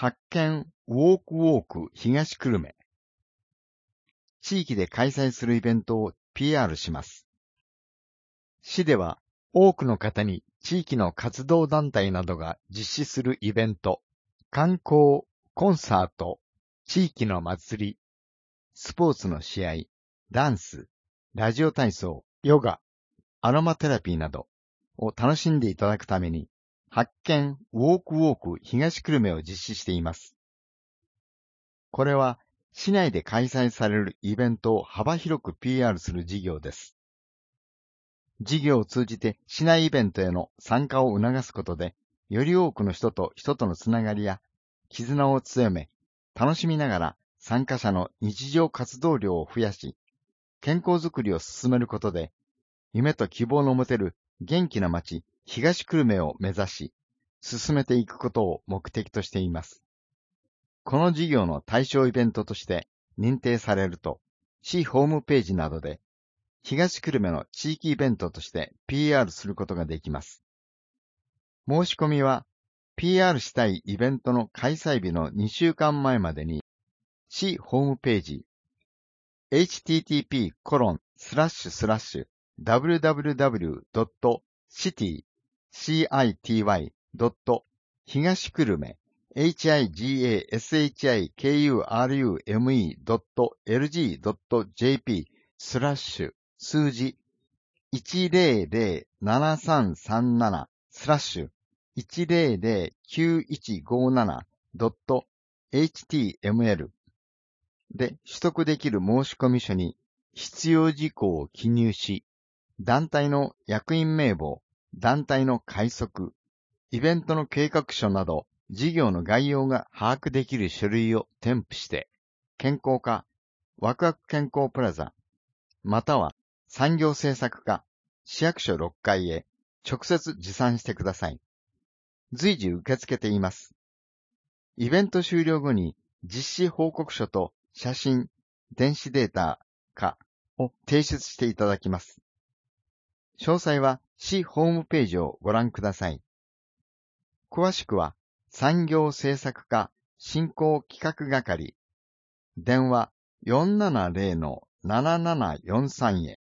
発見ウォークウォーク東久留米。地域で開催するイベントを PR します。市では多くの方に地域の活動団体などが実施するイベント、観光、コンサート、地域の祭り、スポーツの試合、ダンス、ラジオ体操、ヨガ、アロマテラピーなどを楽しんでいただくために、発見ウォークウォーク東久留米を実施しています。これは市内で開催されるイベントを幅広く PR する事業です。事業を通じて市内イベントへの参加を促すことで、より多くの人と人とのつながりや絆を強め、楽しみながら参加者の日常活動量を増やし、健康づくりを進めることで、夢と希望の持てる元気な街、東久留米を目指し、進めていくことを目的としています。この事業の対象イベントとして認定されると、市ホームページなどで、東久留米の地域イベントとして PR することができます。申し込みは、PR したいイベントの開催日の2週間前までに、市ホームページ、http://www.city.東久留米 higashikurume.lg.jp スラッシュ数字1007337スラッシュ 1009157.html で取得できる申込書に必要事項を記入し、団体の役員名簿、団体の会則、イベントの計画書など事業の概要が把握できる書類を添付して、健康課、ワクワク健康プラザ、または産業政策課、市役所6階へ直接持参してください。随時受け付けています。イベント終了後に実施報告書と写真、電子データ化を提出していただきます。詳細は市ホームページをご覧ください。詳しくは産業政策課振興企画係、電話470-7743へ。